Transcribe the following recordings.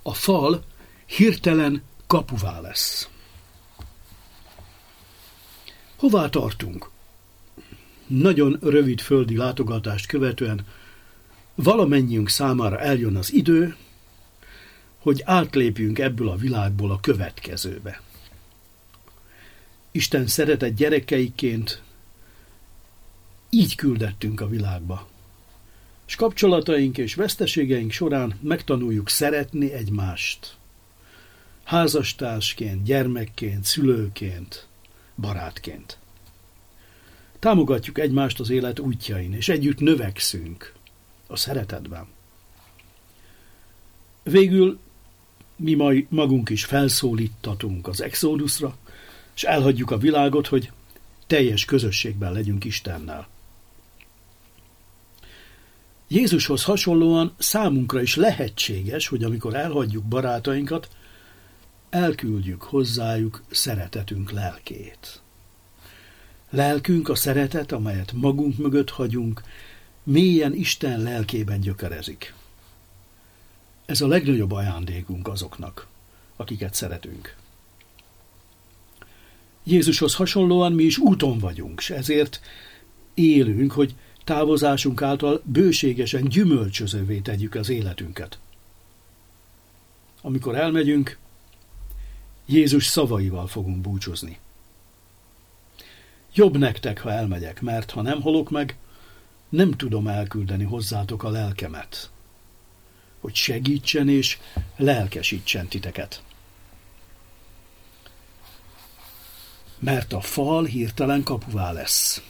A fal hirtelen kapuvá lesz. Hová tartunk? Nagyon rövid földi látogatást követően valamennyiünk számára eljön az idő, hogy átlépjünk ebből a világból a következőbe. Isten szeretett gyerekeiként így küldettünk a világba. És kapcsolataink és veszteségeink során megtanuljuk szeretni egymást. Házastársként, gyermekként, szülőként, barátként. Támogatjuk egymást az élet útjain, és együtt növekszünk a szeretetben. Végül mi magunk is felszólítatunk az exodusra, és elhagyjuk a világot, hogy teljes közösségben legyünk Istennel. Jézushoz hasonlóan számunkra is lehetséges, hogy amikor elhagyjuk barátainkat, elküldjük hozzájuk szeretetünk lelkét. Lelkünk a szeretet, amelyet magunk mögött hagyunk, mélyen Isten lelkében gyökerezik. Ez a legnagyobb ajándékunk azoknak, akiket szeretünk. Jézushoz hasonlóan mi is úton vagyunk, és ezért élünk, hogy távozásunk által bőségesen gyümölcsözővé tegyük az életünket. Amikor elmegyünk, Jézus szavaival fogunk búcsúzni. Jobb nektek, ha elmegyek, mert ha nem halok meg, nem tudom elküldeni hozzátok a lelkemet, hogy segítsen és lelkesítsen titeket. Mert a fal hirtelen kapuvá lesz.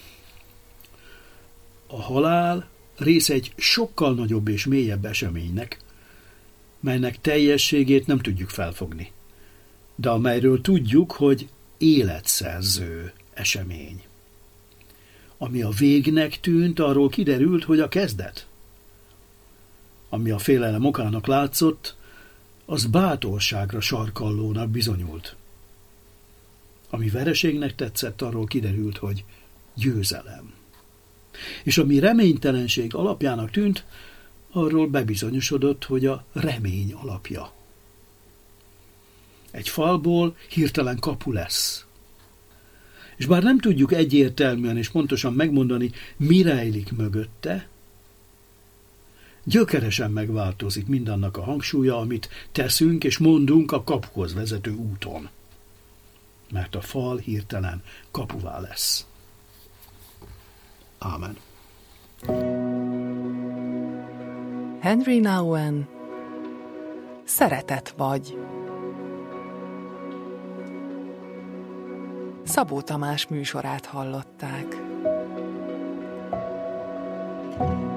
A halál része egy sokkal nagyobb és mélyebb eseménynek, melynek teljességét nem tudjuk felfogni, de amelyről tudjuk, hogy életszerző esemény. Ami a végnek tűnt, arról kiderült, hogy a kezdet. Ami a félelem okának látszott, az bátorságra sarkallónak bizonyult. Ami vereségnek tetszett, arról kiderült, hogy győzelem. És ami reménytelenség alapjának tűnt, arról bebizonyosodott, hogy a remény alapja. Egy falból hirtelen kapu lesz. És bár nem tudjuk egyértelműen és pontosan megmondani, mi rejlik mögötte, gyökeresen megváltozik mindannak a hangsúlya, amit teszünk és mondunk a kapuhoz vezető úton. Mert a fal hirtelen kapuvá lesz. Ámen. Henry Nouwen, Szeretet vagy. Szabó Tamás műsorát hallották.